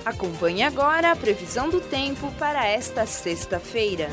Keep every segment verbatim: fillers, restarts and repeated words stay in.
Acompanhe agora a previsão do tempo para esta sexta-feira.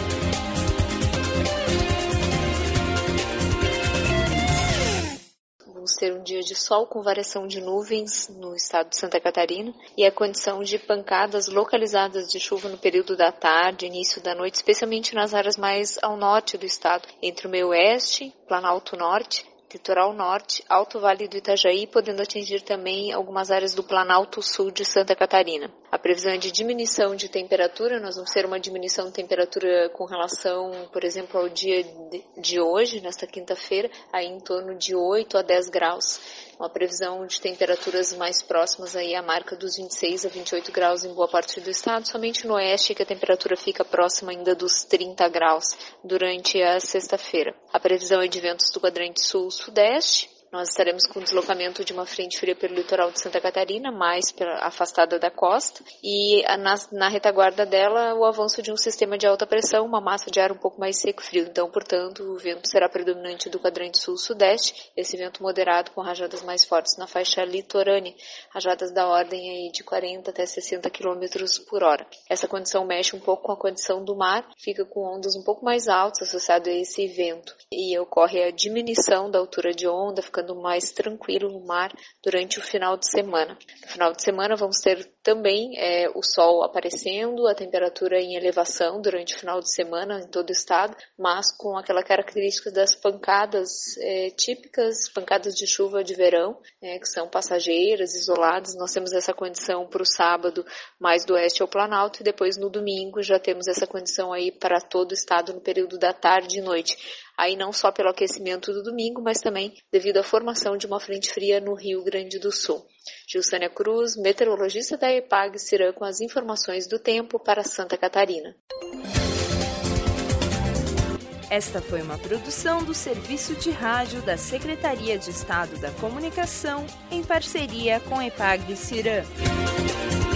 Vamos ter um dia de sol com variação de nuvens no estado de Santa Catarina e a condição de pancadas localizadas de chuva no período da tarde, início da noite, especialmente nas áreas mais ao norte do estado, entre o meio oeste, Planalto Norte, Litoral Norte, Alto Vale do Itajaí, podendo atingir também algumas áreas do Planalto Sul de Santa Catarina. A previsão é de diminuição de temperatura, nós vamos ter uma diminuição de temperatura com relação, por exemplo, ao dia de hoje, nesta quinta-feira, aí em torno de oito a dez graus. Uma previsão de temperaturas mais próximas aí à marca dos vinte e seis a vinte e oito graus em boa parte do estado, somente no oeste que a temperatura fica próxima ainda dos trinta graus durante a sexta-feira. A previsão é de ventos do quadrante sul-sudeste. Nós estaremos com o deslocamento de uma frente fria pelo litoral de Santa Catarina, mais afastada da costa, e na, na retaguarda dela o avanço de um sistema de alta pressão, uma massa de ar um pouco mais seco e frio. Então, portanto, o vento será predominante do quadrante sul-sudeste, esse vento moderado com rajadas mais fortes na faixa litorânea, rajadas da ordem aí de quarenta até sessenta quilômetros por hora. Essa condição mexe um pouco com a condição do mar, fica com ondas um pouco mais altas associado a esse vento, e ocorre a diminuição da altura de onda, ficando mais tranquilo no mar durante o final de semana. No final de semana vamos ter também é, o sol aparecendo, a temperatura em elevação durante o final de semana em todo o estado, mas com aquela característica das pancadas é, típicas, pancadas de chuva de verão, é, que são passageiras, isoladas. Nós temos essa condição para o sábado mais do oeste ao Planalto, e depois no domingo já temos essa condição aí para todo o estado no período da tarde e noite. Aí não só pelo aquecimento do domingo, mas também devido à formação de uma frente fria no Rio Grande do Sul. Gilsânia Cruz, meteorologista da EPAG-CIRAM, com as informações do tempo para Santa Catarina. Esta foi uma produção do Serviço de Rádio da Secretaria de Estado da Comunicação, em parceria com a EPAG-CIRAM.